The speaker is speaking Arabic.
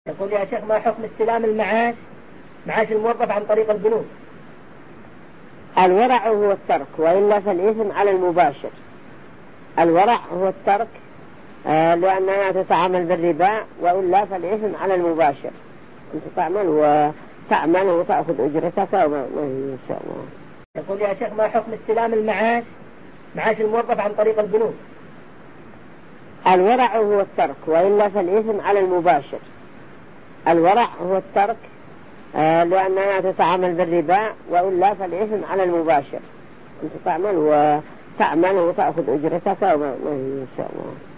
يقول يا شيخ ما حكم استلام معاش الموظف عن طريق البنوك؟ الورع هو الترك، وإلا فالإثم على المباشر. الورع هو الترك لأنها تتعامل بالربا، وإلا فالإثم على المباشر. أنت تعمل وتأخذ أجرتك إن شاء الله. يقول يا شيخ ما حكم استلام معاش الموظف عن طريق البنوك؟ الورع هو الترك، وإلا فالإثم على المباشر. الورع هو الترك لأنها تتعامل بالربا، وإلا فالإثم على المباشر. أنت تعمل وتأخذ أجرتك إن شاء الله.